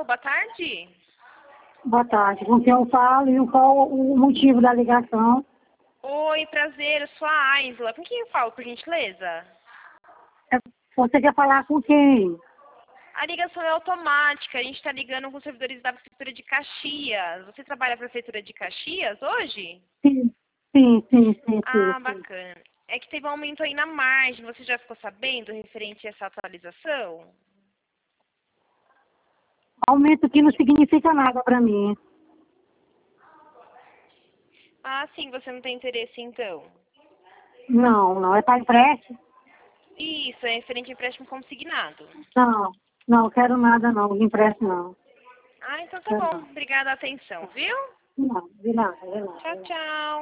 Alô, boa tarde. Boa tarde. Com quem eu falo e qual o motivo da ligação? Oi, prazer, eu sou a Aisla. Com quem eu falo, por gentileza? Você quer falar com quem? A ligação é automática, a gente está ligando com os servidores da Prefeitura de Caxias. Você trabalha na Prefeitura de Caxias hoje? Sim, sim, sim, sim, sim, Ah, sim. bacana. É que teve um aumento aí na margem, você já ficou sabendo referente a essa atualização? Aumento que não significa nada para mim. Ah, sim, você não tem interesse então? Não, não. É para empréstimo? Isso, é referente a empréstimo consignado. Não, não quero nada não. De empréstimo não. Ah, então tá Quero bom. não. Obrigada a atenção, viu? Não, de nada, de nada, Tchau, de nada. tchau.